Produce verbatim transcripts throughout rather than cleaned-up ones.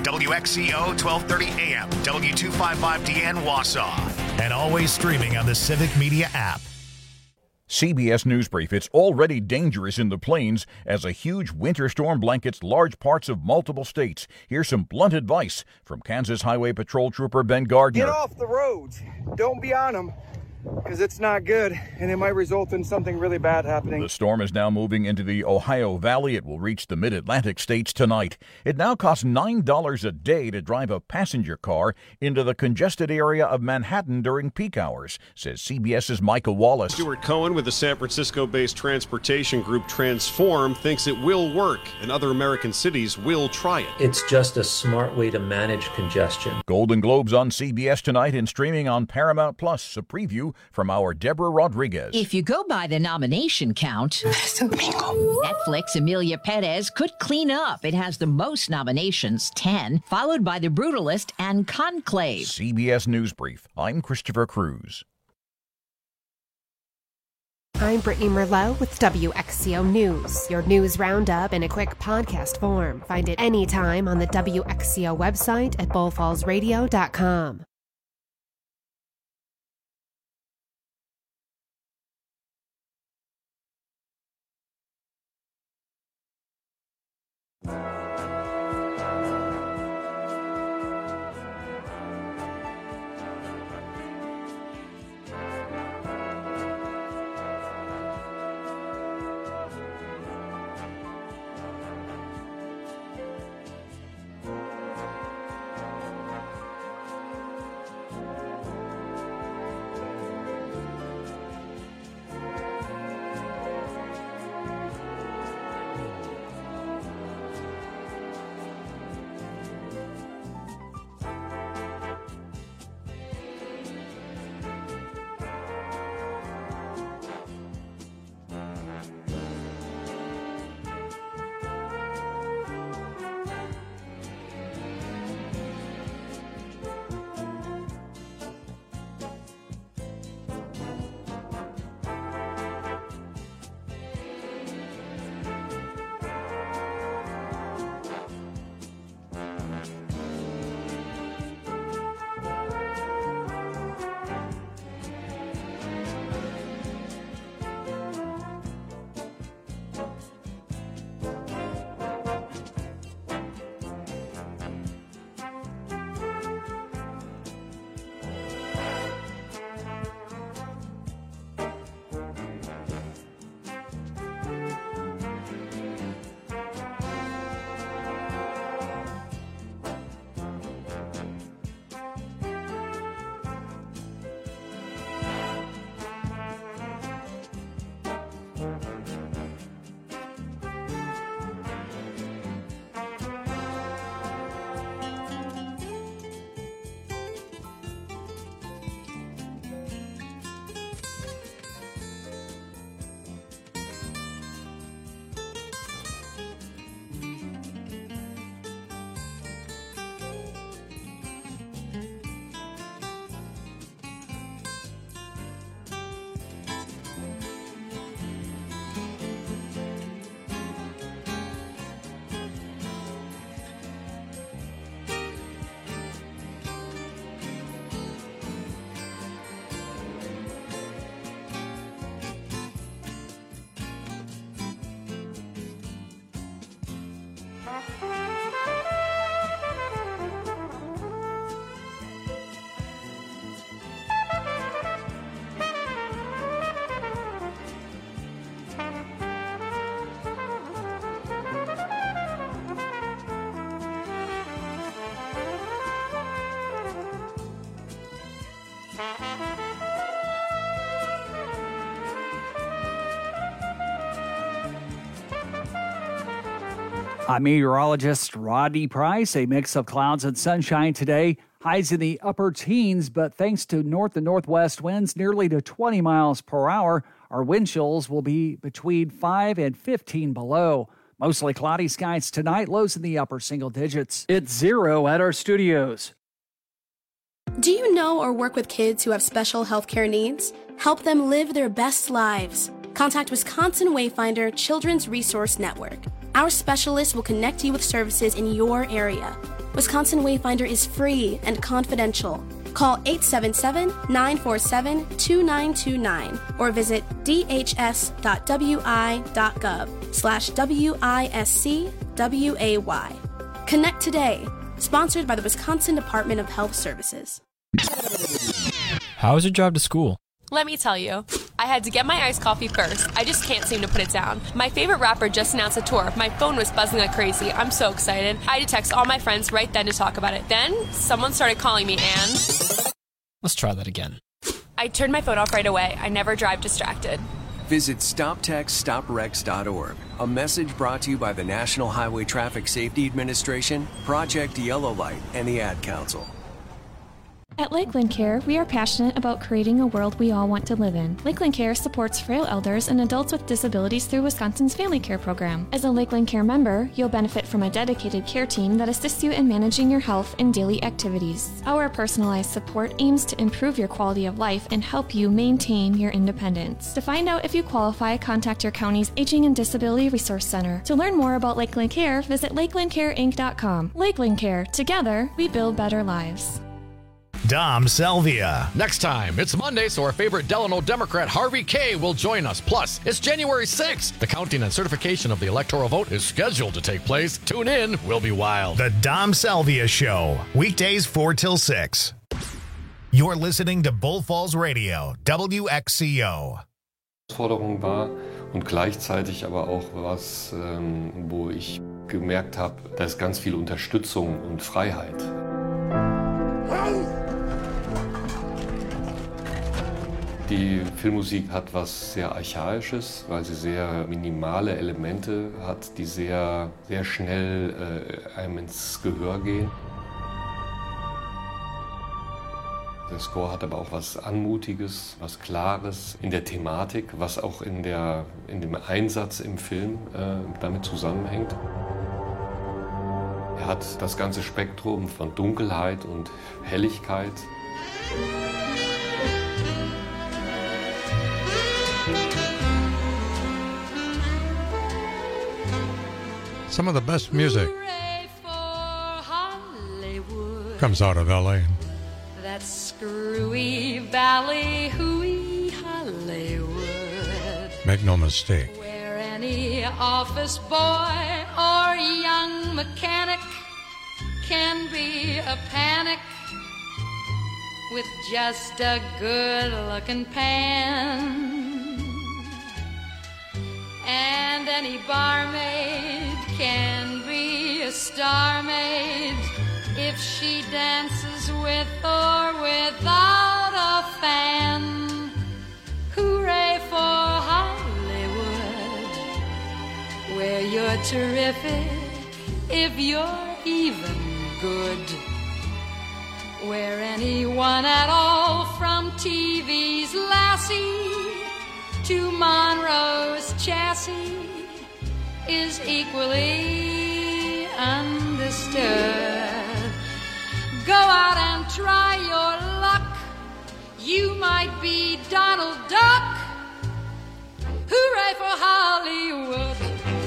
W X C O twelve thirty A M, W two fifty-five D N Wausau, and always streaming on the Civic Media app. C B S News Brief. It's already dangerous in the plains as a huge winter storm blankets large parts of multiple states. Here's some blunt advice from Kansas Highway Patrol Trooper Ben Gardner. Get off the roads. Don't be on them, because it's not good, and it might result in something really bad happening. The storm is now moving into the Ohio Valley. It will reach the mid-Atlantic states tonight. It now costs nine dollars a day to drive a passenger car into the congested area of Manhattan during peak hours, says CBS's Micah Wallace. Stuart Cohen with the San Francisco-based transportation group Transform thinks it will work, and other American cities will try it. It's just a smart way to manage congestion. Golden Globes on C B S tonight and streaming on Paramount Plus. A preview from our Deborah Rodriguez. If you go by the nomination count, Netflix Emilia Perez could clean up. It has the most nominations, ten, followed by The Brutalist and Conclave. C B S News Brief. I'm Christopher Cruz. I'm Brittany Merlot with W X C O News. Your news roundup in a quick podcast form. Find it anytime on the W X C O website at bull falls radio dot com. I'm meteorologist Rodney Price. A mix of clouds and sunshine today. Highs in the upper teens, but thanks to north and northwest winds nearly to twenty miles per hour, our wind chills will be between five and fifteen below. Mostly cloudy skies tonight, lows in the upper single digits. It's zero at our studios. Do you know or work with kids who have special health care needs? Help them live their best lives. Contact Wisconsin Wayfinder Children's Resource Network. Our specialists will connect you with services in your area. Wisconsin Wayfinder is free and confidential. Call eight seven seven, nine four seven, two nine two nine or visit dhs.wi.gov slash W-I-S-C-W-A-Y. Connect today. Sponsored by the Wisconsin Department of Health Services. How was your drive to school? Let me tell you, I had to get my iced coffee first. I just can't seem to put it down. My favorite rapper just announced a tour. My phone was buzzing like crazy. I'm so excited. I had to text all my friends right then to talk about it. Then, someone started calling me and... Let's try that again. I turned my phone off right away. I never drive distracted. Visit stop text stop wrecks dot org. A message brought to you by the National Highway Traffic Safety Administration, Project Yellow Light, and the Ad Council. At Lakeland Care, we are passionate about creating a world we all want to live in. Lakeland Care supports frail elders and adults with disabilities through Wisconsin's Family Care program. As a Lakeland Care member, you'll benefit from a dedicated care team that assists you in managing your health and daily activities. Our personalized support aims to improve your quality of life and help you maintain your independence. To find out if you qualify, contact your county's Aging and Disability Resource Center. To learn more about Lakeland Care, visit lakeland care inc dot com. Lakeland Care. Together, we build better lives. Dom Salvia. Next time, it's Monday, so our favorite Delano Democrat Harvey Kaye will join us. Plus, it's January sixth. The counting and certification of the electoral vote is scheduled to take place. Tune in. We'll be wild. The Dom Salvia Show. Weekdays four till six. You're listening to Bull Falls Radio, W X C O. Herausforderung war und gleichzeitig aber auch was, ähm, wo ich gemerkt habe, da ist ganz viel Unterstützung und Freiheit. Die Filmmusik hat was sehr Archaisches, weil sie sehr minimale Elemente hat, die sehr, sehr schnell äh, einem ins Gehör gehen. Der Score hat aber auch was Anmutiges, was Klares in der Thematik, was auch in, der, in dem Einsatz im Film äh, damit zusammenhängt. Er hat das ganze Spektrum von Dunkelheit und Helligkeit. Some of the best music comes out of L A. That screwy valley, hooey Hollywood. Make no mistake. Where any office boy or young mechanic can be a panic with just a good-looking pan. And any barmaid can be a star maid if she dances with or without a fan. Hooray for Hollywood, where you're terrific if you're even good. Where anyone at all from T V's Lassie to Monroe's chassis is equally understood. Go out and try your luck. You might be Donald Duck. Hooray for Hollywood.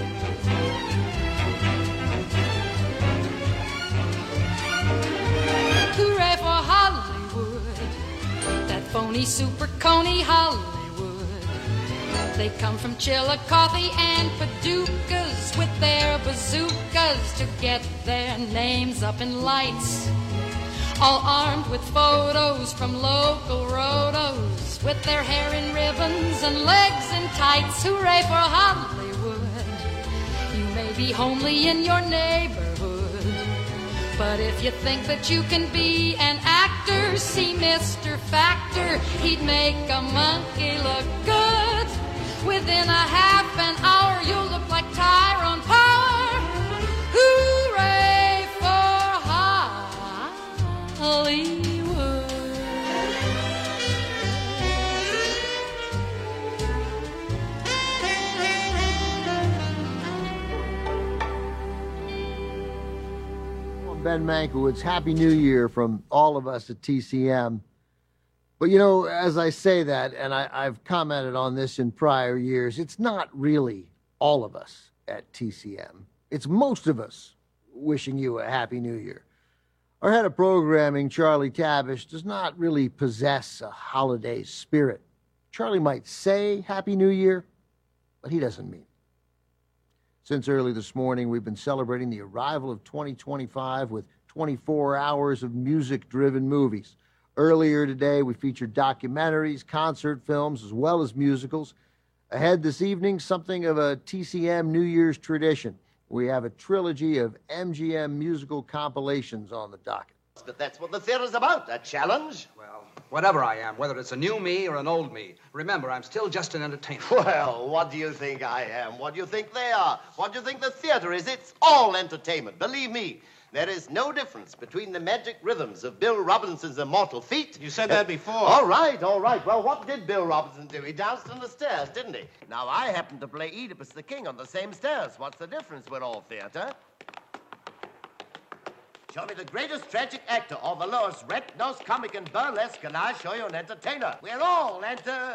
Hooray for Hollywood. That phony super coney Hollywood. They come from Chillicothe and Paducahs with their bazookas to get their names up in lights. All armed with photos from local rotos, with their hair in ribbons and legs in tights. Hooray for Hollywood. You may be homely in your neighborhood, but if you think that you can be an actor, see Mister Factor. He'd make a monkey look good. Within a half an hour, you'll look like Tyrone Power. Hooray for Hollywood. I'm Ben Mankiewicz. Happy New Year from all of us at T C M. But, you know, as I say that, and I, I've commented on this in prior years, it's not really all of us at T C M. It's most of us wishing you a Happy New Year. Our head of programming, Charlie Tabish, does not really possess a holiday spirit. Charlie might say Happy New Year, but he doesn't mean it. Since early this morning, we've been celebrating the arrival of twenty twenty-five with twenty-four hours of music-driven movies. Earlier today, we featured documentaries, concert films, as well as musicals. Ahead this evening, something of a T C M New Year's tradition. We have a trilogy of M G M musical compilations on the docket. But that's what the theater's about, a challenge. Well, whatever I am, whether it's a new me or an old me, remember, I'm still just an entertainer. Well, what do you think I am? What do you think they are? What do you think the theater is? It's all entertainment, believe me. There is no difference between the magic rhythms of Bill Robinson's immortal feet. You said that before. All right, all right. Well, what did Bill Robinson do? He danced on the stairs, didn't he? Now, I happen to play Oedipus the King on the same stairs. What's the difference with all theater? Show me the greatest tragic actor or the lowest red-nosed comic in burlesque, and I'll show you an entertainer. We're all enter...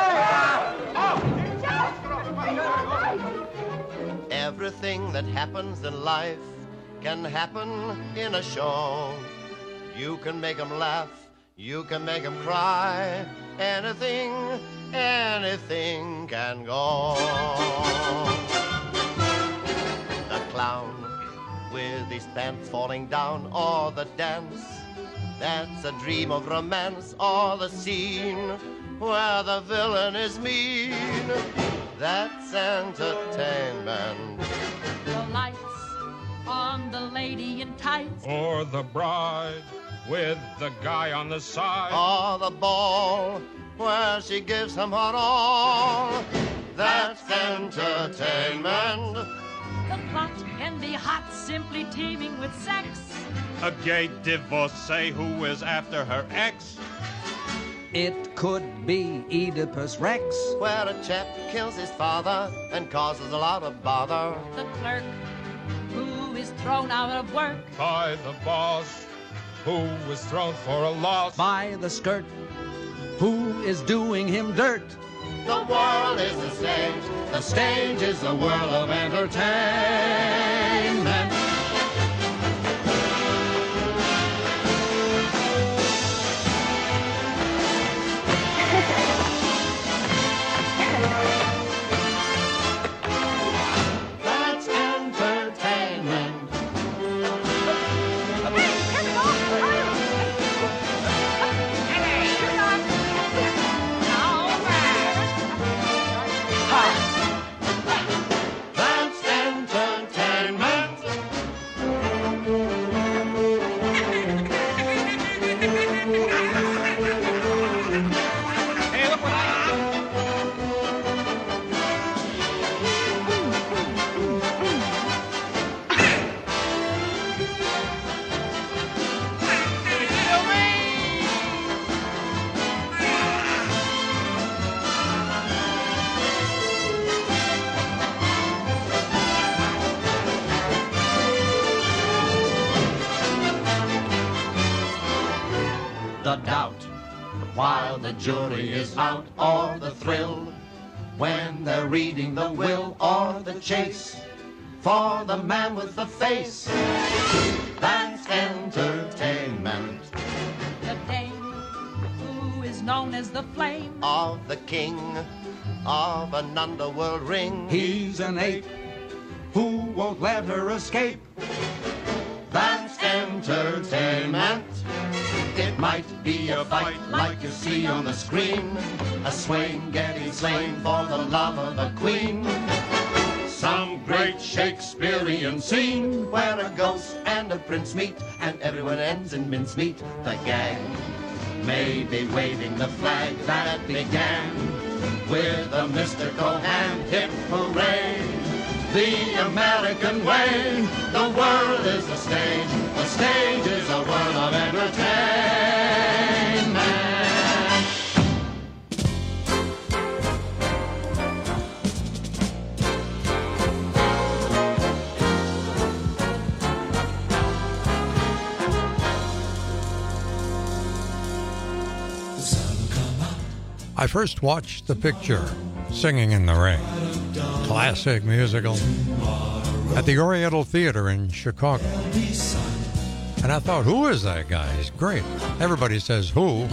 Everything that happens in life can happen in a show. You can make them laugh, you can make them cry. Anything, anything can go. The clown with his pants falling down, or the dance that's a dream of romance, or the scene where the villain is mean. That's entertainment. The lights on the lady in tights, or the bride with the guy on the side, or the ball where she gives him her all. That's entertainment. The plot can be hot, simply teeming with sex. A gay divorcee who is after her ex. It could be Oedipus Rex, where a chap kills his father and causes a lot of bother. The clerk who is thrown out of work by the boss, who was thrown for a loss. By the skirt, who is doing him dirt. The world is the stage, the stage is the world of entertainment. That's entertainment. That's entertainment. Hey, look what I The doubt while the jury is out, or the thrill when they're reading the will, or the chase for the man with the face. That's entertainment. The dame who is known as the flame Of the king of an underworld ring. He's an ape who won't let her escape. That's entertainment. It might be a fight like you see on the screen, a swain getting slain for the love of a queen. Some great Shakespearean scene where a ghost and a prince meet, and everyone ends in mincemeat. The gang may be waving the flag that began with a mystical hand. Hip hooray! The American way. The world is the stage. The stage is a world of entertainment. I first watched the picture, Singing in the Rain, classic musical, at the Oriental Theater in Chicago. And I thought, who is that guy? He's great. Everybody says who.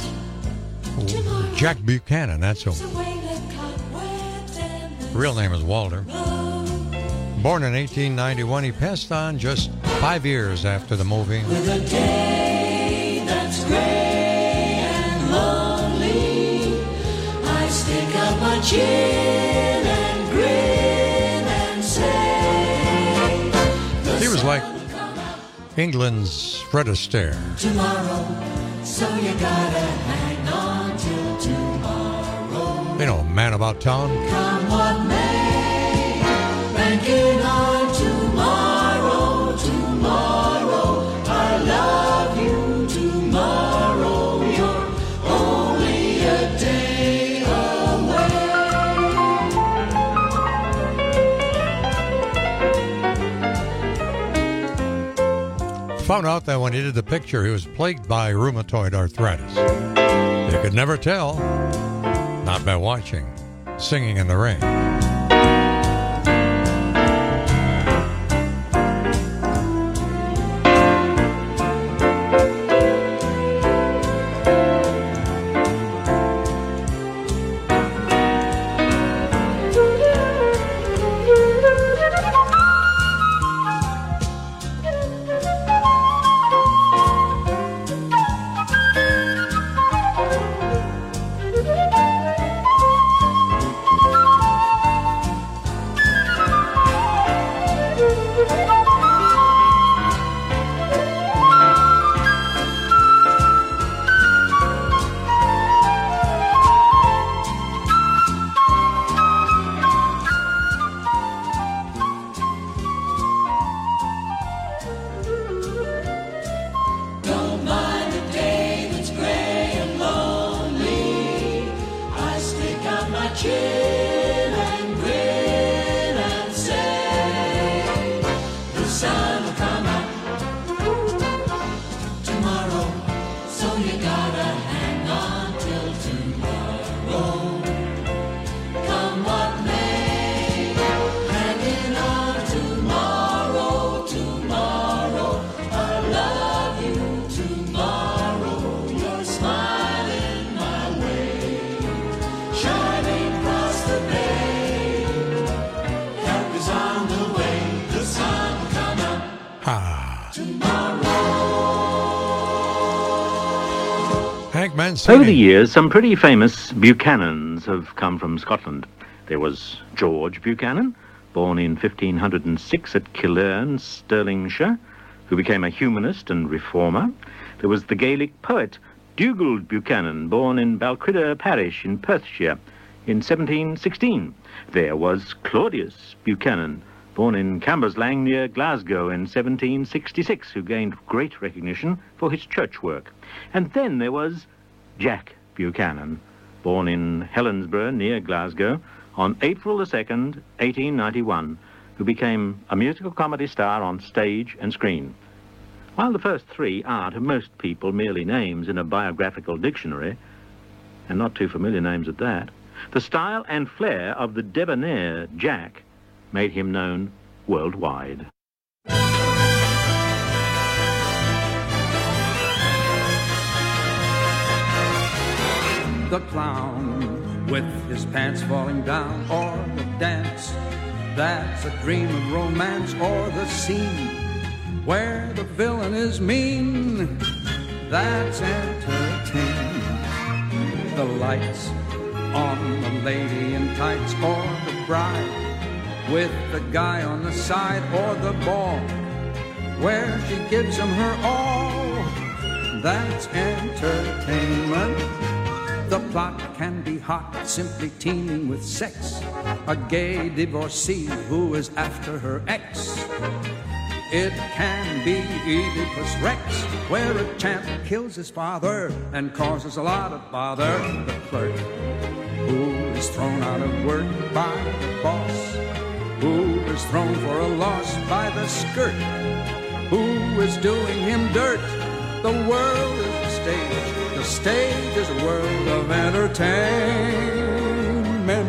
Jack Buchanan, that's who. Real name is Walter. Born in eighteen ninety-one, he passed on just five years after the movie. With a day that's gray and lonely, I stick out my chin and grin and say, he was like England's Fred Astaire. Tomorrow, so you gotta hang on till tomorrow. You know, Man About Town. Come what may, banking on tomorrow, tomorrow. I love you tomorrow. You're only a day away. Found out that when he did the picture, he was plagued by rheumatoid arthritis. You could never tell, not by watching Singing in the Rain. Over the years, some pretty famous Buchanans have come from Scotland. There was George Buchanan, born in fifteen oh six at Killearn, Stirlingshire, who became a humanist and reformer. There was the Gaelic poet Dugald Buchanan, born in Balcrider parish in Perthshire in seventeen sixteen. There was Claudius Buchanan, born in Camberslang near Glasgow in seventeen sixty-six, who gained great recognition for his church work. And then there was Jack Buchanan, born in Helensburgh near Glasgow on April the second, eighteen ninety-one, who became a musical comedy star on stage and screen. While the first three are to most people merely names in a biographical dictionary, and not too familiar names at that, the style and flair of the debonair Jack made him known worldwide. The clown with his pants falling down, or the dance that's a dream of romance, or the scene where the villain is mean, that's entertaining. The lights on the lady in tights, or the bride with the guy on the side, or the ball where she gives him her all, that's entertainment. The plot can be hot, simply teeming with sex. A gay divorcee who is after her ex. It can be Oedipus Rex, where a champ kills his father and causes a lot of bother. The clerk who is thrown out of work by the boss, who is thrown for a loss by the skirt, who is doing him dirt. The world is a stage. The stage is a world of entertainment.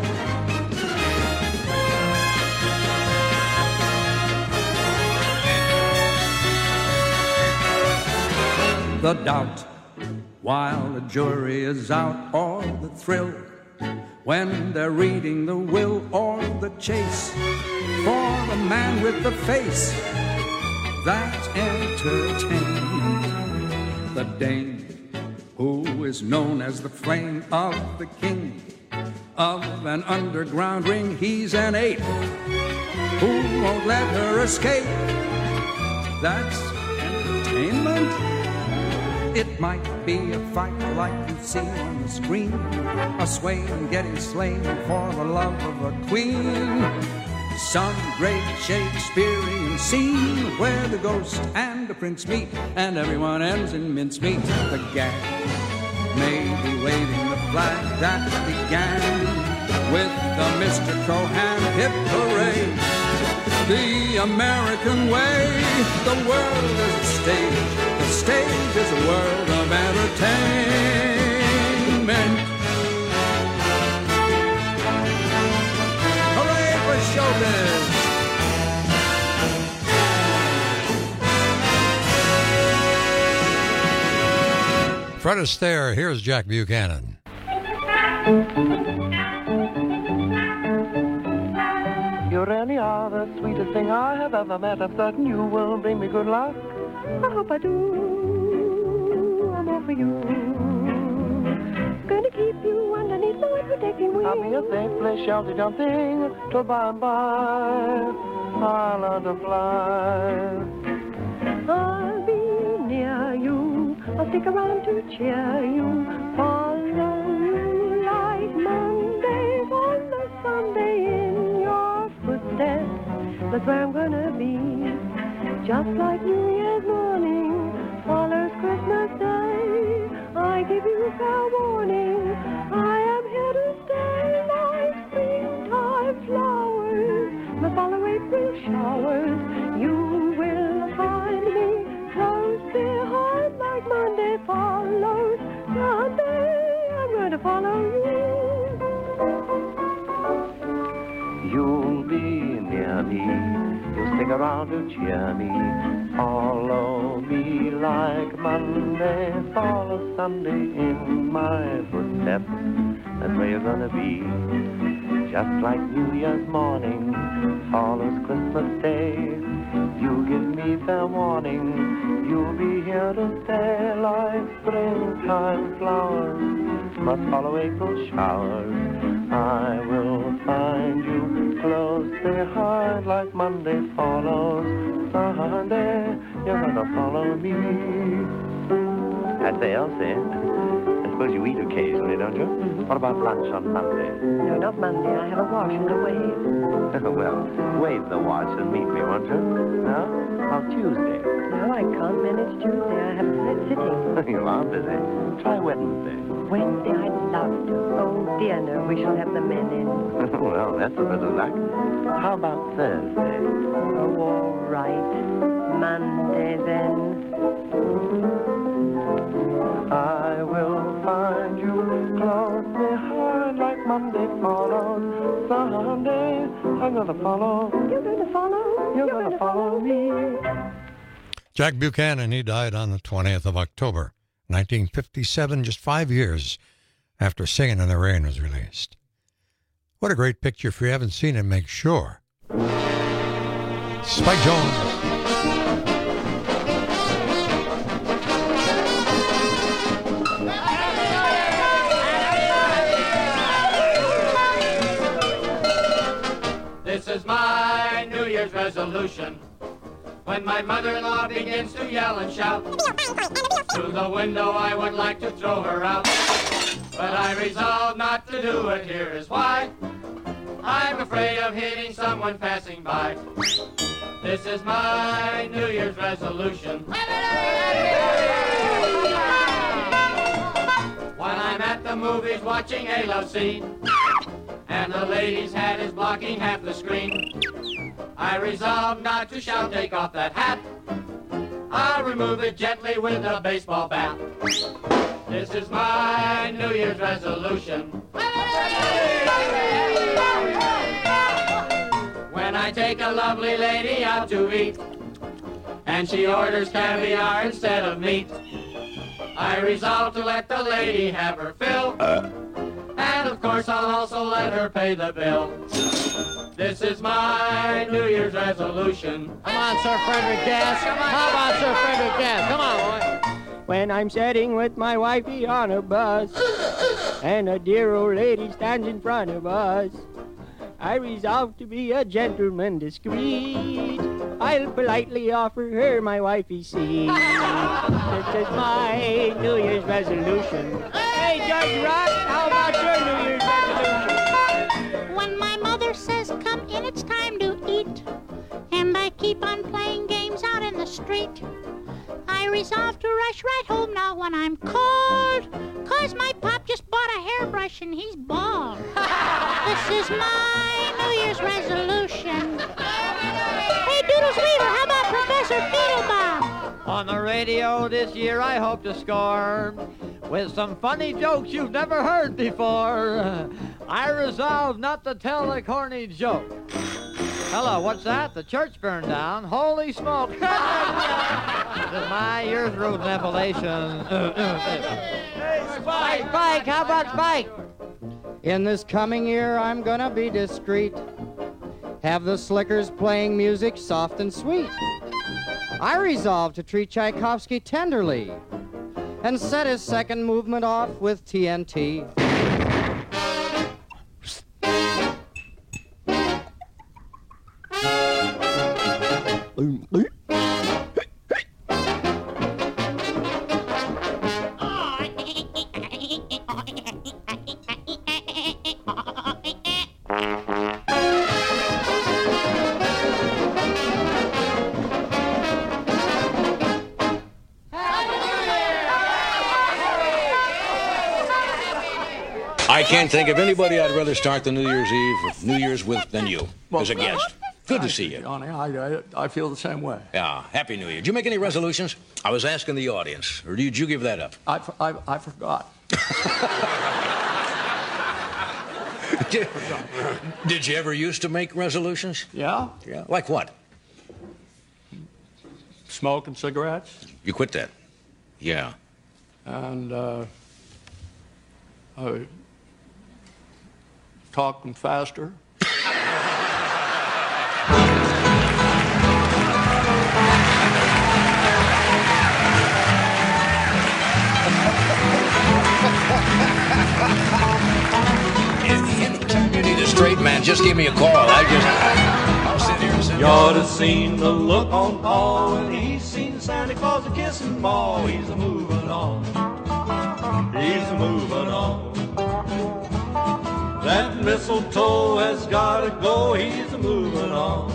the doubt while the jury is out, or the thrill when they're reading the will, or the chase for the man with the face that's entertained. The dame who is known as the flame of the king of an underground ring, he's an ape who won't let her escape. That's entertainment. It might be a fight like you see on the screen, a swain getting slain for the love of a queen. Some great Shakespearean scene where the ghost and the prince meet and everyone ends in mincemeat. The gag may be waving the flag that began with the Mister Cohan hit parade. The American way, the world is a stage. The stage is a world of entertainment. Hooray for showbiz! Fred Astaire, here's Jack Buchanan. You really are the sweetest thing I have ever met. I'm certain you will bring me good luck. I hope I do. I'm all for you. Gonna keep you underneath my protecting wings. I'll be a safe place, sheltered young thing. Till by and by, I'll learn to fly. I'll be near you. I'll stick around to cheer you. Follow you like Monday, follow Sunday in your footsteps. That's where I'm gonna be. Just like New Year's morning follows Christmas Day. I give you fair warning. I am here to stay like springtime flowers. The follow April showers. You will find me close behind like Monday follows Sunday. I'm going to follow you. You'll be near me. You'll stick around to cheer me. Follow me like Monday follows Sunday in my footsteps. That's where you're gonna be. Just like New Year's morning follows Christmas Day. You give me fair warning. You'll be here to stay like springtime flowers. Must follow April showers. I will find you close behind like Monday follows Sunday. You're gonna follow me. I'd say, Elsie, I suppose you eat occasionally, don't you? Mm-hmm. What about lunch on Monday? No, not Monday. I have a wash and a wave. Well, wave the wash and meet me, won't you? No? How Tuesday? No, I can't manage Tuesday. I have a sitting. You are busy. Try Wednesday. Wednesday, I'd love to. Oh, dear, no, we shall have the men in. Well, that's a bit of luck. How about Thursday? Oh, all right. Monday, then. I will find you close behind like Monday follows Sunday. I'm going to follow. You're going to follow. You're, You're going to follow me. Jack Buchanan, he died on the twentieth of October, nineteen fifty-seven, just five years after Singin' in the Rain was released. What a great picture. If you haven't seen it, make sure. Spike Jones. This is my New Year's resolution. When my mother-in-law begins to yell and shout, through the window I would like to throw her out. But I resolve not to do it, here is why. I'm afraid of hitting someone passing by. This is my New Year's resolution. When I'm at the movies watching a love scene, and the lady's hat is blocking half the screen, I resolve not to shout, take off that hat. I'll remove it gently with a baseball bat. This is my New Year's resolution. When I take a lovely lady out to eat, and she orders caviar instead of meat, I resolved to let the lady have her fill. Uh. And of course I'll also let her pay the bill. This is my New Year's resolution. Come on, Sir Frederick Gass. Come on. How about Sir Frederick Gass? Come on, boy. When I'm sitting with my wifey on a bus, and a dear old lady stands in front of us, I resolve to be a gentleman discreet. I'll politely offer her my wifey's seat. This is my New Year's resolution. Hey, Judge Rock, how about your New Year's resolution? When my mother says, come in, it's time to eat, and I keep on playing games out in the street, I resolve to rush right home now when I'm cold, 'cause my pop just bought a hairbrush and he's bald. This is my New Year's resolution. Hey, Doodles Weaver, how about Professor Fiddlebomb? On the radio this year I hope to score with some funny jokes you've never heard before. I resolve not to tell a corny joke. Hello, what's that? The church burned down. Holy smoke. This is my year's root revelation. Hey, Spike! Spike, how about Spike? In this coming year, I'm gonna be discreet. Have the slickers playing music soft and sweet. I resolve to treat Tchaikovsky tenderly and set his second movement off with T N T. I can't think of anybody I'd rather start the New Year's Eve or New Year's with than you, well, as a guest. Good to see you. Johnny, I, I, I feel the same way. Yeah, Happy New Year. Did you make any resolutions? I was asking the audience, or did you give that up? I, I, I forgot. did, did you ever used to make resolutions? Yeah. Yeah. Like what? Smoking cigarettes. You quit that? Yeah. And, uh, I... talking faster. Anytime you need a straight man, just give me a call. I just, I'll sit here and sit. You ought to seen the look on Paul when he's seen Santa Claus a kissing ball. He's a moving on. He's a moving on. That mistletoe has gotta go, he's a moving on.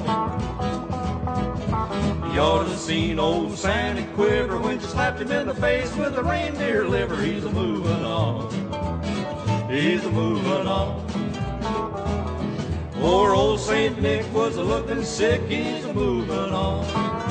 You ought to seen old Santa quiver when you slapped him in the face with a reindeer liver. He's a moving on. He's a moving on. Poor old Saint Nick was a looking sick, he's a moving on.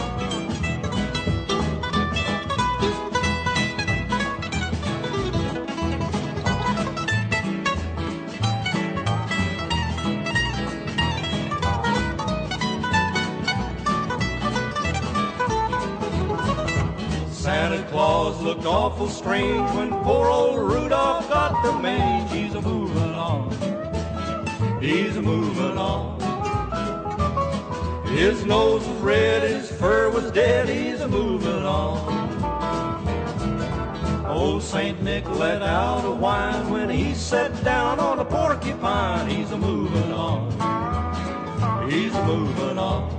Santa Claus looked awful strange when poor old Rudolph got the mange. He's a moving on. He's a moving on. His nose was red, his fur was dead. He's a moving on. Old Saint Nick let out a whine when he sat down on a porcupine. He's a moving on. He's a moving on.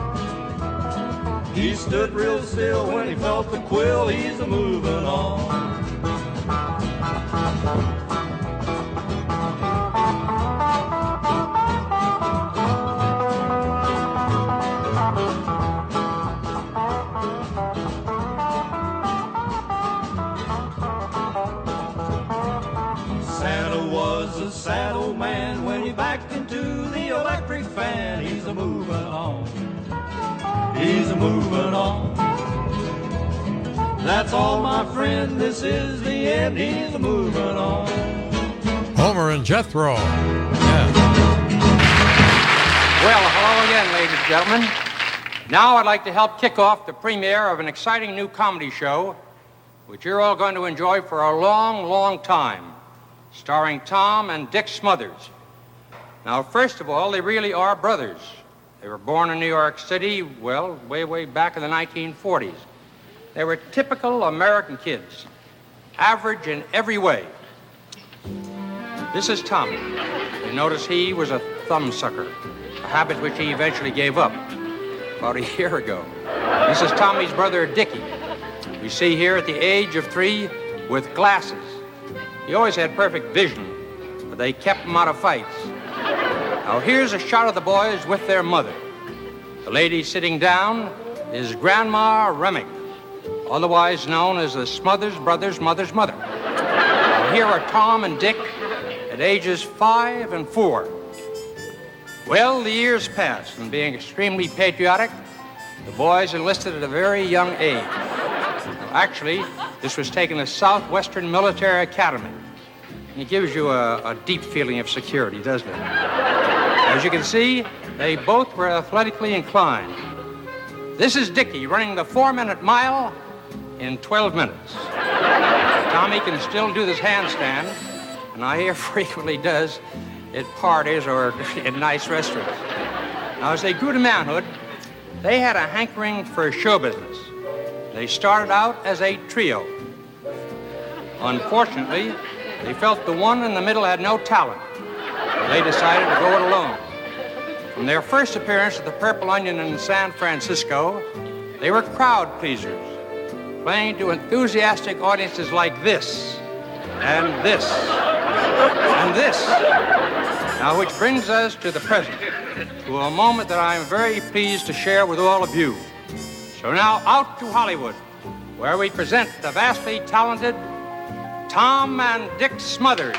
He stood real still when he felt the quill. He's a moving on. Santa was a sad old man when he backed into the electric fan. He's a moving on. He's a moving on. That's all, my friend. This is the end. He's a moving on. Homer and Jethro. Yeah. Well, hello again, ladies and gentlemen. Now I'd like to help kick off the premiere of an exciting new comedy show which you're all going to enjoy for a long, long time, starring Tom and Dick Smothers. Now, first of all, they really are brothers. They were born in New York City, well, way, way back in the nineteen forties. They were typical American kids, average in every way. This is Tommy. You notice he was a thumbsucker, a habit which he eventually gave up about a year ago. This is Tommy's brother, Dickie. We see here at the age of three with glasses. He always had perfect vision, but they kept him out of fights. Now here's a shot of the boys with their mother. The lady sitting down is Grandma Remick, otherwise known as the Smothers Brothers' mother's mother. Now here are Tom and Dick at ages five and four. Well, the years passed, and being extremely patriotic, the boys enlisted at a very young age. Now, actually, this was taken at Southwestern Military Academy. And it gives you a, a deep feeling of security, doesn't it? As you can see, they both were athletically inclined. This is Dickie running the four-minute mile in twelve minutes. Tommy can still do this handstand, and I hear frequently does at parties or in nice restaurants. Now, as they grew to manhood, they had a hankering for show business. They started out as a trio. Unfortunately, they felt the one in the middle had no talent. They decided to go it alone. From their first appearance at the Purple Onion in San Francisco, they were crowd pleasers, playing to enthusiastic audiences like this, and this, and this. Now, which brings us to the present, to a moment that I am very pleased to share with all of you. So now, out to Hollywood, where we present the vastly talented Tom and Dick Smothers.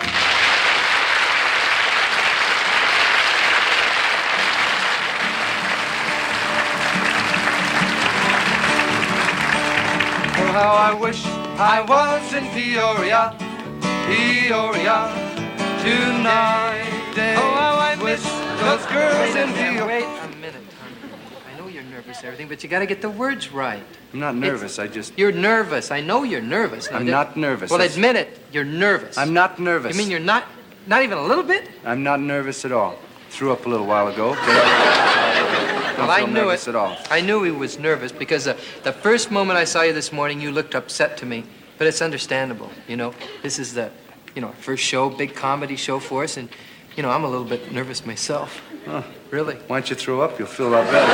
Oh, how I wish I was in Peoria, Peoria tonight. Oh, how I miss those girls in Peoria. Wait a minute, Tommy. I know you're nervous and everything, but you got to get the words right. I'm not nervous. It's, I just... You're nervous. I know you're nervous. Now, I'm did, not nervous. Well, That's... admit it. You're nervous. I'm not nervous. You mean you're not, not even a little bit? I'm not nervous at all. Threw up a little while ago. But I well, I knew nervous it. At all. I knew he was nervous because uh, the first moment I saw you this morning, you looked upset to me. But it's understandable. You know, this is the, you know, first show, big comedy show for us, and you know, I'm a little bit nervous myself. Huh. Really? Why don't you throw up? You'll feel a lot better.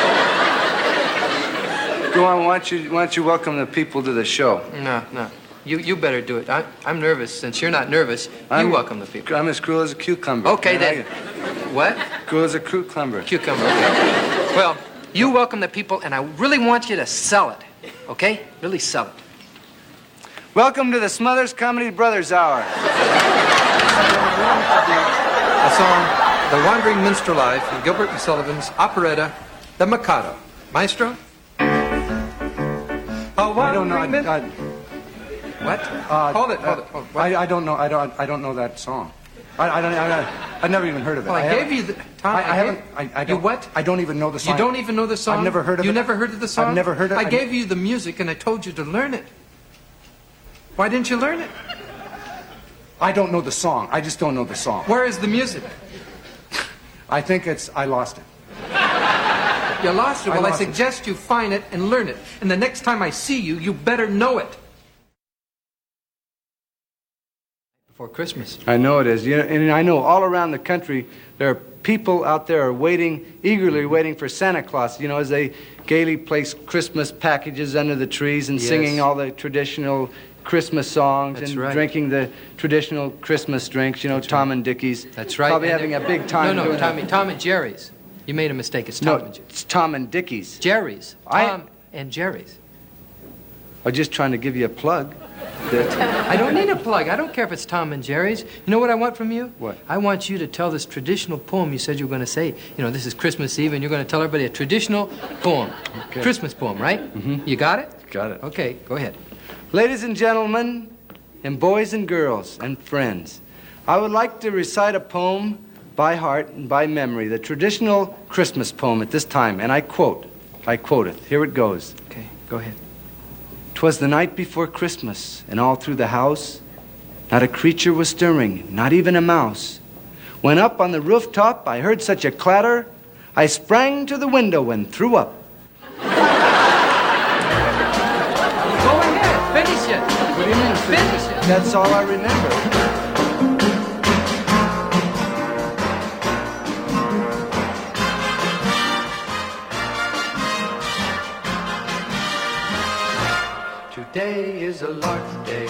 Go on, why don't, you, why don't you welcome the people to the show? No, no. You you better do it. I, I'm nervous. Since you're not nervous, I'm, you welcome the people. I'm as cruel as a cucumber. Okay, then. What? Cruel as a cucumber. Cucumber, okay. Well, you welcome the people, and I really want you to sell it, okay? Really sell it. Welcome to the Smothers Comedy Brothers Hour. A song, The Wandering Minstrel Life, from Gilbert and Sullivan's operetta, The Mikado. Maestro? Oh, I don't know. I, I, what? Uh, hold it, hold uh, it. Hold it. I, I don't know. I don't. I don't know that song. I, I don't. I, I've never even heard of it. Well, I, I gave you the. Tom, I, I, I haven't. gave, I, I don't. You what? I don't even know the song. You don't even know the song? I've never heard of you it. You never heard of the song? I've never heard of it. I gave you the music and I told you to learn it. Why didn't you learn it? I don't know the song. I just don't know the song. Where is the music? I think it's. I lost it. You lost it? Well, I, I suggest it. you find it and learn it. And the next time I see you, you better know it. Before Christmas. I know it is. You know, and I know all around the country there are people out there are waiting, eagerly waiting for Santa Claus, you know, as they gaily place Christmas packages under the trees and yes. singing all the traditional Christmas songs That's and right. drinking the traditional Christmas drinks, you know, That's Tom right. and Dickie's. That's right. Probably and having a big time. No, no, doing Tommy, it. Tom and Jerry's. You made a mistake. It's Tom no, and Jerry's. it's Tom and Dickie's. Jerry's. I- Tom and Jerry's. I'm just trying to give you a plug. I don't need a plug. I don't care if it's Tom and Jerry's. You know what I want from you? What? I want you to tell this traditional poem you said you were going to say. You know, this is Christmas Eve, and you're going to tell everybody a traditional poem. Okay. Christmas poem, right? Mm-hmm. You got it? Got it. Okay, go ahead. Ladies and gentlemen, and boys and girls and friends, I would like to recite a poem by heart and by memory, the traditional Christmas poem at this time, and I quote, I quote it. Here it goes. Okay, go ahead. 'Twas the night before Christmas, and all through the house, not a creature was stirring, not even a mouse. When up on the rooftop I heard such a clatter, I sprang to the window and threw up. Go ahead, finish it. What do you mean, finish it? That's all I remember. Today is a lark day,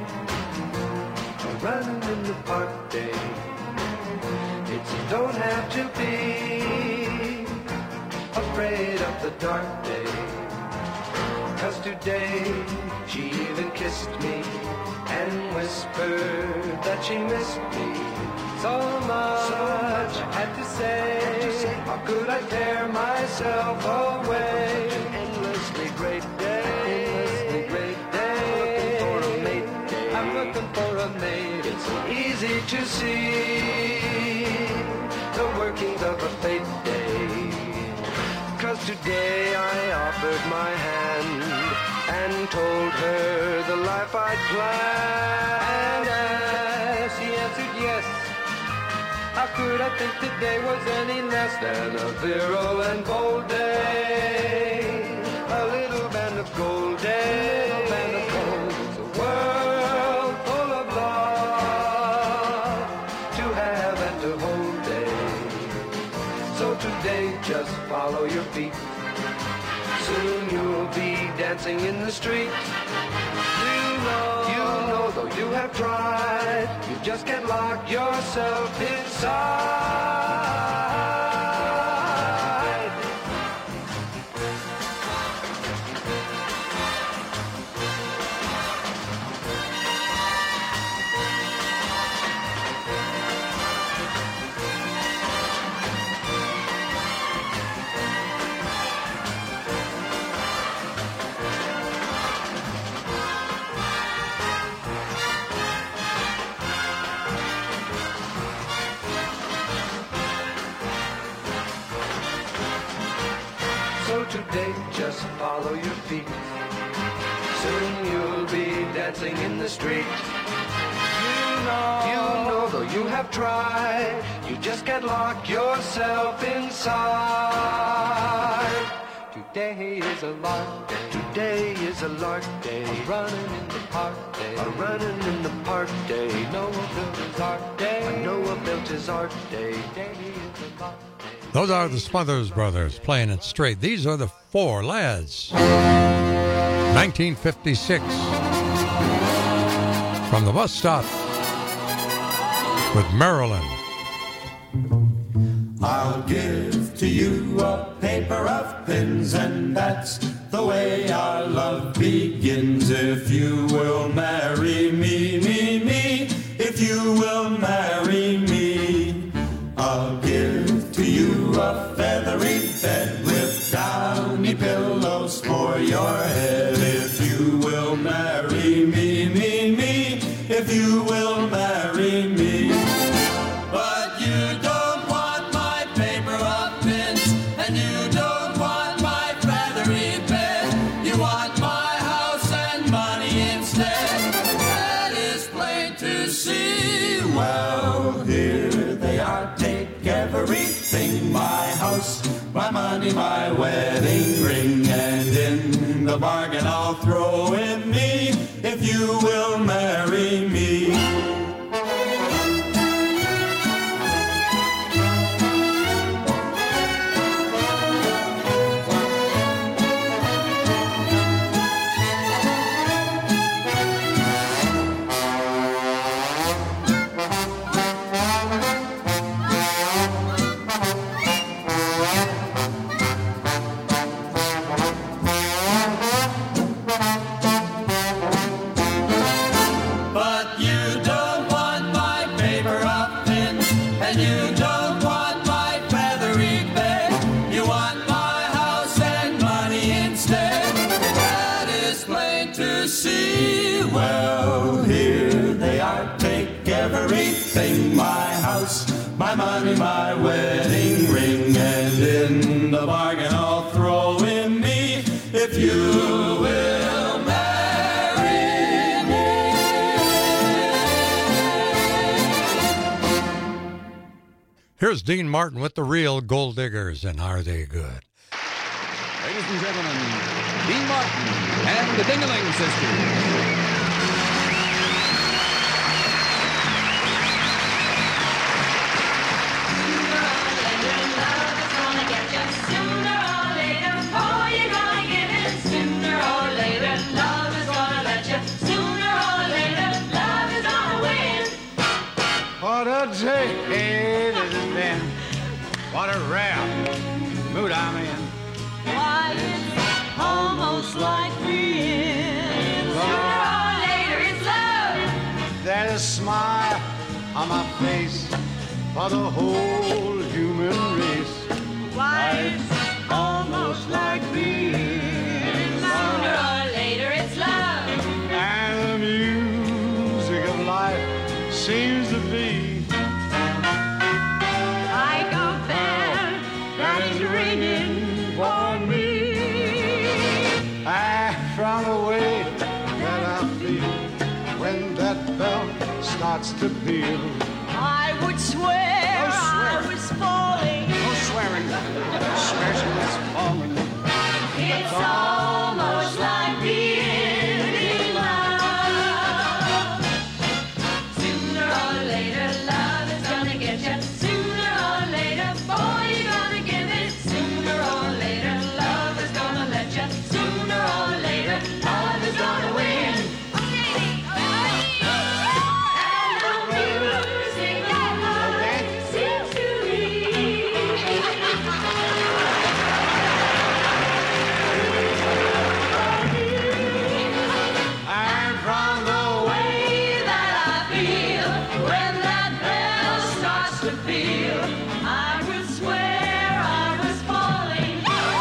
a running in the park day. It's don't have to be afraid of the dark day. 'Cause today she even kissed me and whispered that she missed me so much. So much I had to say, how could I tear myself away? An endlessly great day. I'm looking for a mate. It's so easy to see the workings of a fate day. 'Cause today I offered my hand and told her the life I'd planned. And as she answered yes, how could I think today was any less than a virile and bold day? A little band of gold day. A little band of gold. It's a world full of love to have and to hold day. So today just follow your feet. Soon you'll be dancing in the street. You know, you know, though you have tried, you just can't lock yourself inside. So today, just follow your feet. Soon you'll be dancing in the street. You know, you know, though you have tried, you just can't lock yourself inside. Today is a lark day. Today is a lark day. A running in the park day. A running in the park day. Noah built his ark day. Noah built his ark day. Day is a lark day. Those are the Smothers Brothers playing it straight. These are the Four Lads. nineteen fifty-six. From the bus stop with Marilyn. I'll give to you a paper of pins, and that's the way our love begins. If you will marry me, me, me, if you will marry me, I'll give to you a feathery bed with downy pillows for your head. If you will marry me, me, me, if you will marry me. But you don't want my paper of pins, and you don't want my feathery bed. You want my house and money instead. That is plain to see. Well, here they are, take everything, my house, my money, my wedding ring, and in the bargain I'll throw in me, if you will marry me. My money, my wedding ring, and in the bargain I'll throw in me, if you will marry. Here's Dean Martin with the real Gold Diggers, and are they good? Ladies and gentlemen, Dean Martin and the Ding-a-Ling Sisters. What a day it has been. What a rare mood I'm in. Why, it's almost like being. Sooner or later it's love. There's a smile on my face for the whole human race. Why, it's almost like being. Sooner or later it's love. And the music of life seems to be like a bell that is ringing for me. And from the way that I feel when that bell starts to peal, I would swear no I was falling. No swearing, swearing is falling. It's almost like being in love. Sooner or later, love is gonna get you. Sooner or later, boy, you're gonna give it. Sooner or later, love is gonna let you. Sooner or later, love is gonna win. And the music of love seems to be. And from the way that I feel when that bell starts to peal, I would swear I was falling.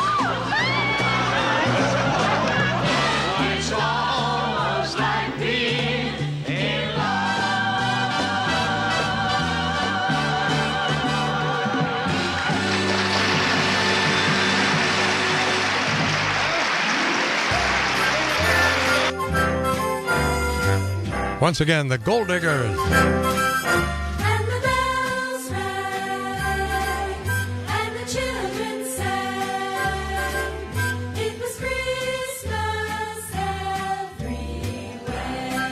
It's almost like being in Once again, the Gold Diggers. And the bells rang, and the children sang. It was Christmas everywhere.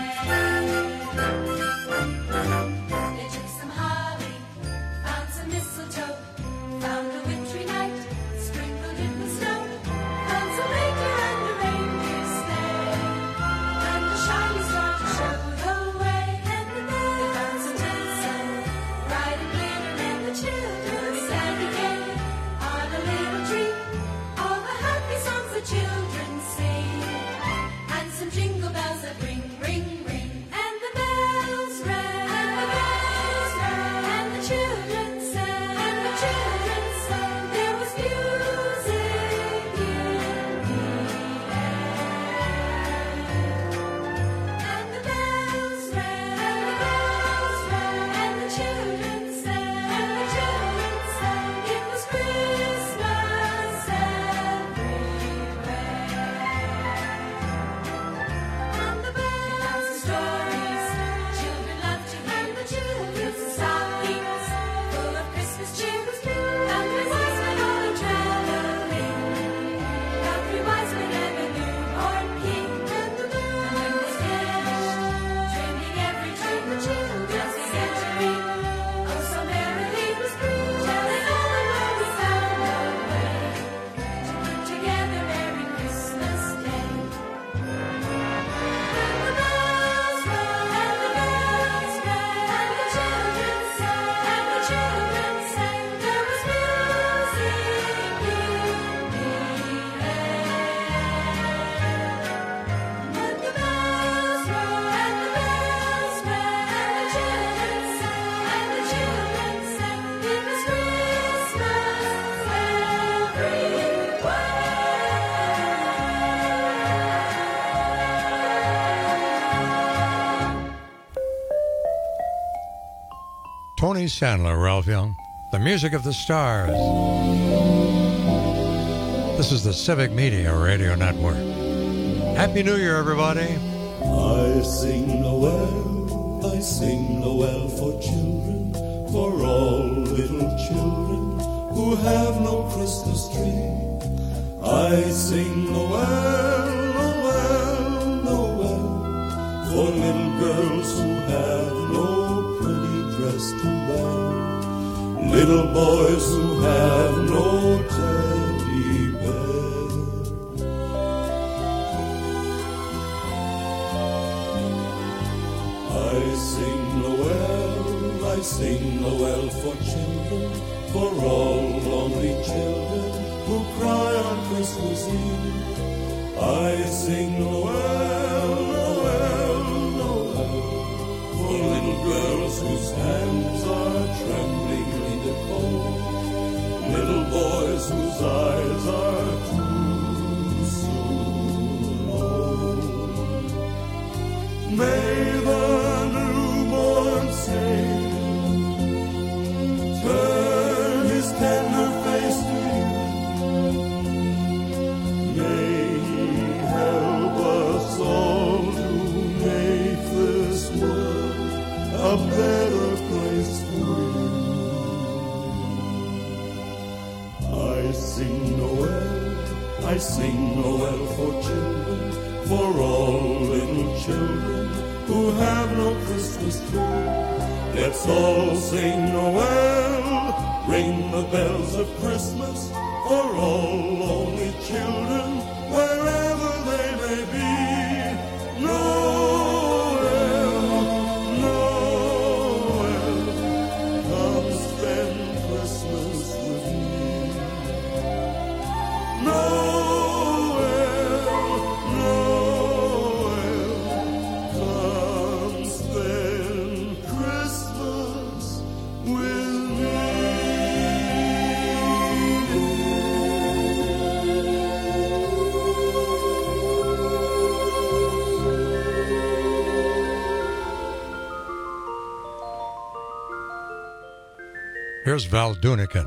They took some holly, found some mistletoe, found a wintry night, sprinkled it with snow, found some reindeer and a reindeer sleigh, and a shiny star to show the way. And the bells were dancing, bright and glitter, and the children sang again on a little tree. All the happy songs the children sing, and some jingle bells that ring, ring, ring. And the bells rang, and the bells rang, and the children sang, and the children sang. There was music in the air. And the bells rang, and the bells rang, and the children sang, and the children sang. It was Christmas everywhere. And the bells and stories children love to hear. The children's stockings full of Christmas cheer. And three wise men all a-traveling, got three wise men and a newborn king. And the bells was finished, trimming every tree. The children began to ring, oh so merrily it was free. Till they all alone found a way to put together Merry Christmas Day. And the bells rang, and the bells rang, and the children sang, and the children sang. There was music in the air. And the bells rang, and the bells rang, and the children sang, and the children sang. It was Christmas everywhere. Tony Sandler, Ralph Young. The music of the stars. This is the Civic Media Radio Network. Happy New Year, everybody. I sing Noel, I sing Noel for children, for all little children who have no Christmas tree. I sing Noel, Noel, Noel, for little girls who have no pretty dress to wear, little boys who have no teddy bear. I sing Noel, I sing Noel for children, for all lonely children who cry on Christmas Eve. I sing Noel, Noel, Noel, for little girls whose hands are trembling in the cold, little boys whose eyes are too soon old. May the newborn Savior turn his tender face to you. May he help us all to make this world a better place for you. I sing Noel, I sing Noel for children, for all little children who have no Christmas tree. Let's all sing Noel, ring the bells of Christmas for all lonely children, wherever they may be. Noel, Noel, come spend Christmas with me. Noel, Noel, come spend Christmas with me. Here's Val Doonican.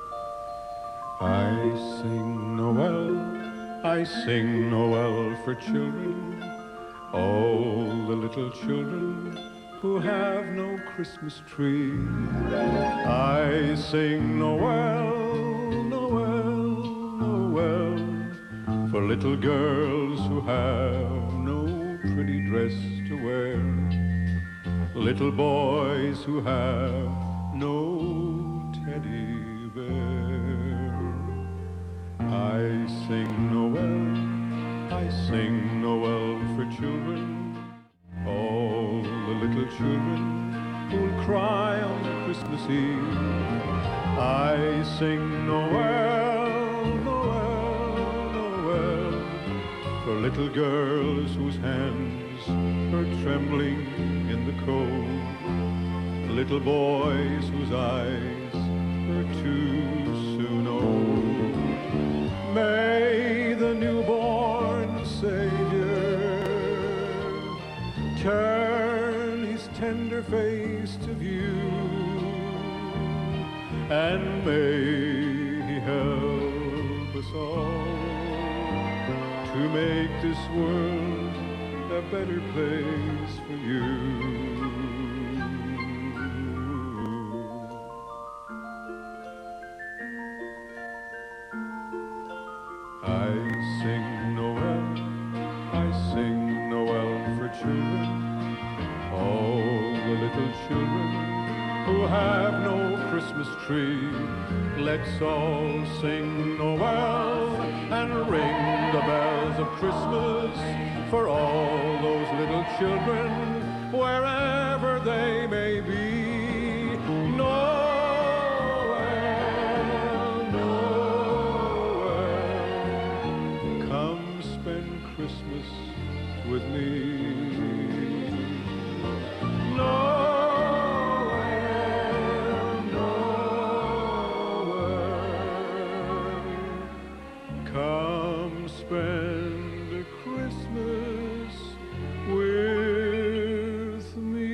I sing Noel, I sing Noel for children, all the little children who have no Christmas tree. I sing Noel, Noel, Noel, for little girls who have no pretty dress to wear, little boys who have no teddy bear. I sing Noel, I sing Noel for children, all the little children who'll cry on Christmas Eve. I sing Noel, Noel, Noel, for little girls whose hands are trembling in the cold, little boys whose eyes are too soon old. May the newborn Savior turn his tender face to view, and may he help us all to make this world a better place for you. I sing Noel, I sing Noel for children, all the little children who have no Christmas tree. Let's all sing Noel and ring the bells of Christmas for all those little children, wherever they may be. Noel, Noel, come spend Christmas with me. Noel, Noel, come spend Christmas with me.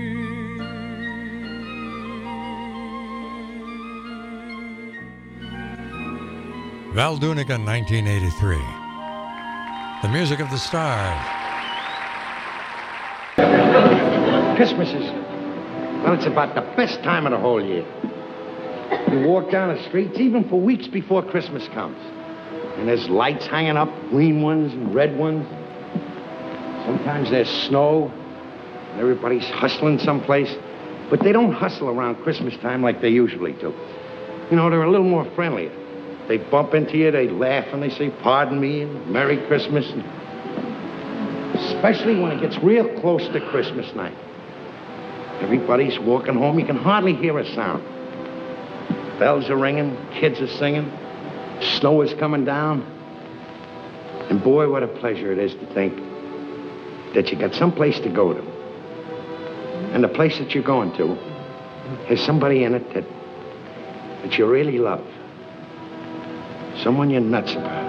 Val Doonican, nineteen eighty-three. The music of the stars. Christmases. Well, it's about the best time of the whole year. You walk down the streets even for weeks before Christmas comes. And there's lights hanging up, green ones and red ones. Sometimes there's snow, and everybody's hustling someplace. But they don't hustle around Christmas time like they usually do. You know, they're a little more friendlier. They bump into you, they laugh, and they say, pardon me, and Merry Christmas. And especially when it gets real close to Christmas night. Everybody's walking home. You can hardly hear a sound. Bells are ringing, kids are singing, snow is coming down. And boy, what a pleasure it is to think that you got someplace to go to. And the place that you're going to has somebody in it that, that you really love. Someone you're nuts about.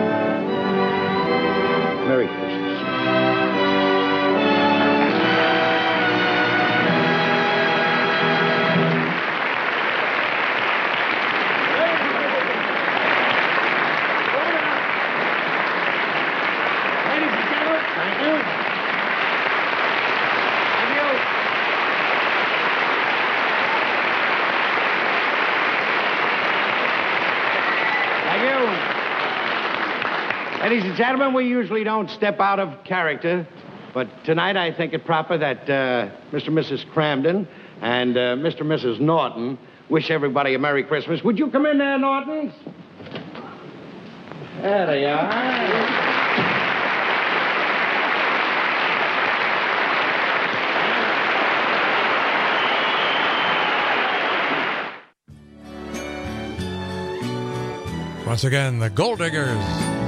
Merry Christmas. Ladies and gentlemen, we usually don't step out of character, but tonight I think it proper that uh, Mister and Missus Cramden and uh, Mister and Missus Norton wish everybody a Merry Christmas. Would you come in there, Nortons? There they are. Once again, the Gold Diggers.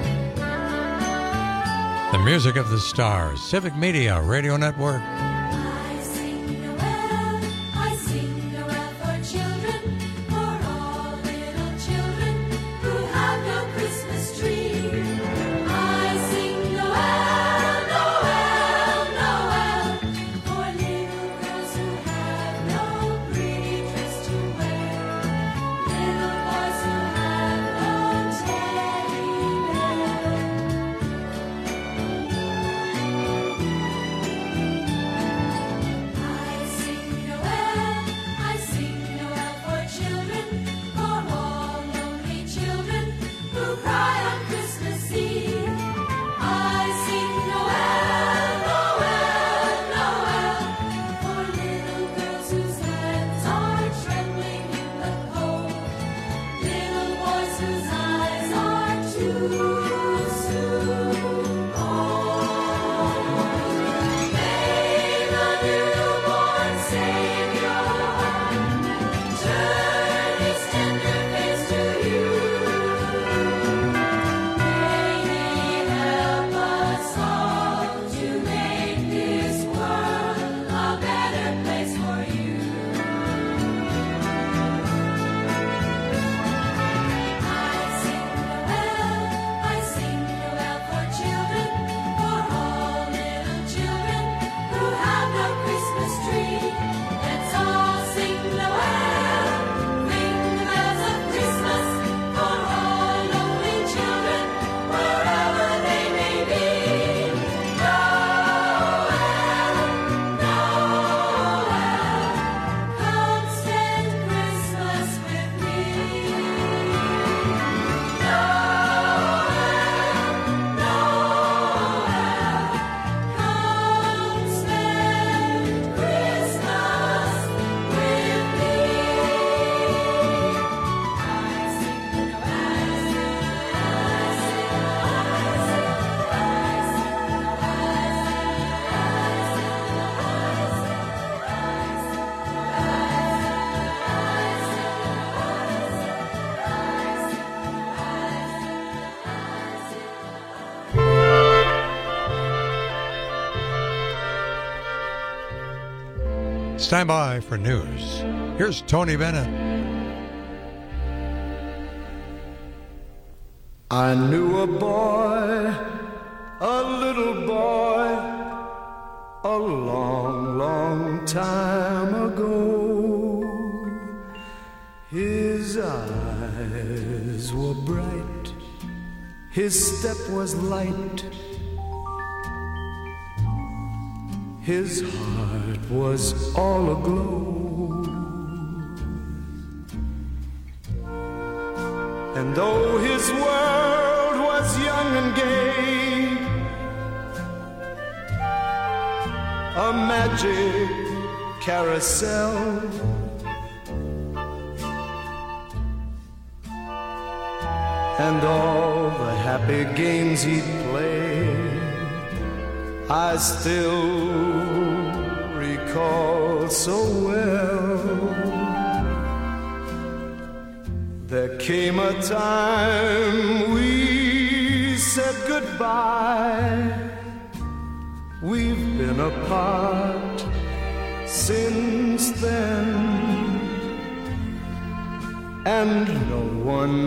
The music of the stars. Civic Media Radio Network. I sing Noel, I sing Noel for children, for all little children who have no Christmas tree. I sing Noel, Noel, Noel, for little girls who have no pretty dress to wear, little boys who have no teddy bear. Stand by for news. Here's Tony Bennett. I knew a boy, a little boy, a long, long time ago. His eyes were bright, his step was light, his heart was all aglow. And though his world was young and gay, a magic carousel, and all the happy games he'd play, I still recall so well. There came a time we said goodbye. We've been apart since then, and no one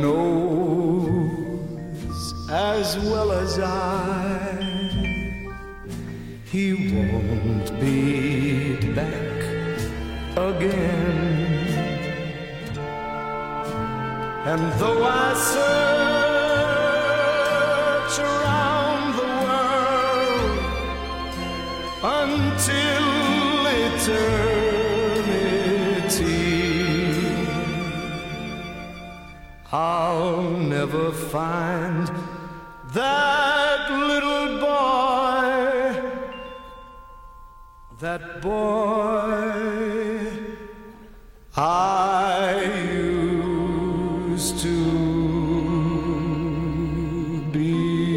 knows as well as I, he won't be back again. And though I search around the world until eternity, I'll never find that little boy, that boy I used to be.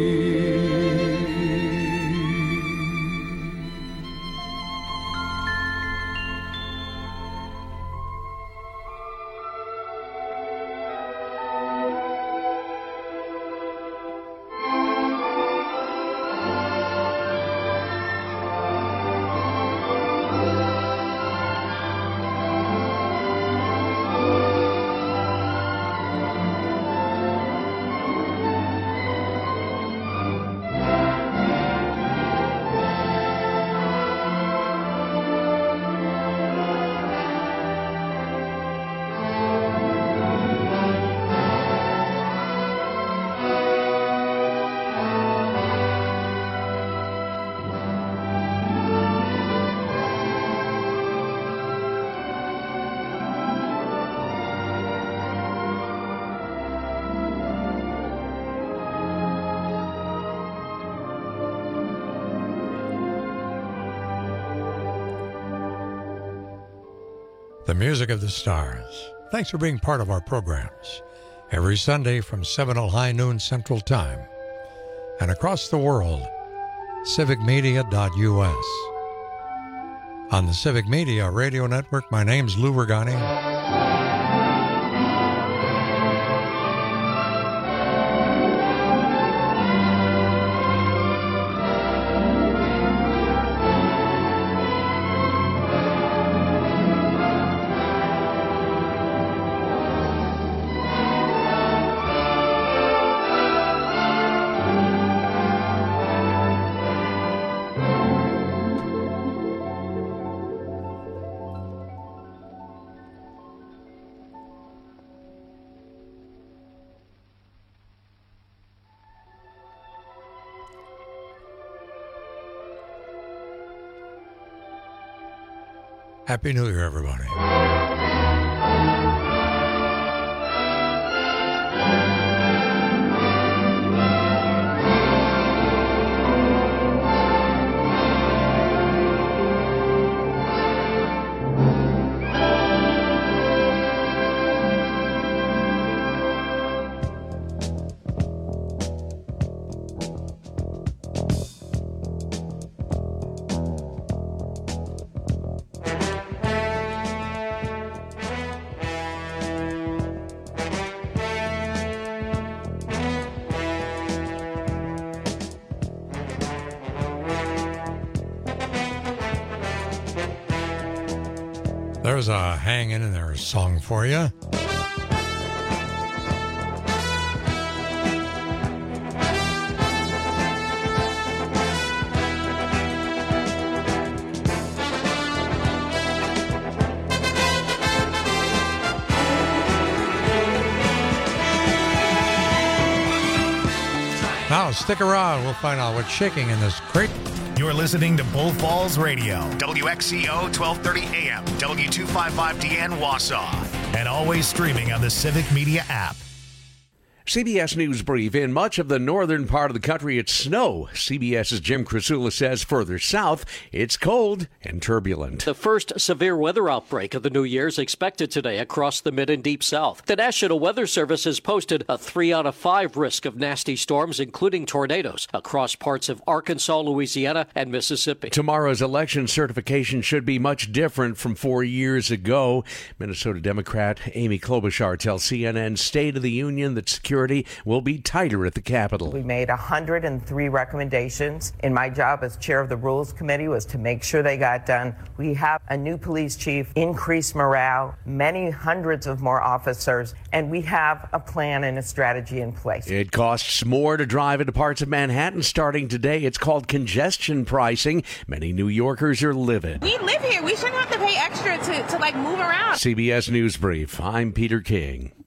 The music of the stars. Thanks for being part of our programs. Every Sunday from seven till high noon Central Time. And across the world, civic media dot U S. On the Civic Media Radio Network, my name's Lou Regani. Happy New Year, everybody. There's a hanging in there song for you. Now stick around. We'll find out what's shaking in this crate. You're You're listening to Bull Falls Radio, W X C O twelve thirty A M, W two fifty-five D N Wausau, and always streaming on the Civic Media app. C B S News Brief. In much of the northern part of the country, it's snow. CBS's Jim Krasula says further south, it's cold and turbulent. The first severe weather outbreak of the new year is expected today across the mid and deep south. The National Weather Service has posted a three out of five risk of nasty storms, including tornadoes, across parts of Arkansas, Louisiana, and Mississippi. Tomorrow's election certification should be much different from four years ago. Minnesota Democrat Amy Klobuchar tells C N N State of the Union that security will be tighter at the Capitol. We made one hundred three recommendations, and my job as chair of the Rules Committee was to make sure they got done. We have a new police chief, increased morale, many hundreds of more officers, and we have a plan and a strategy in place. It costs more to drive into parts of Manhattan starting today. It's called congestion pricing. Many New Yorkers are livid. We live here. We shouldn't have to pay extra to, to like move around. C B S News Brief. I'm Peter King.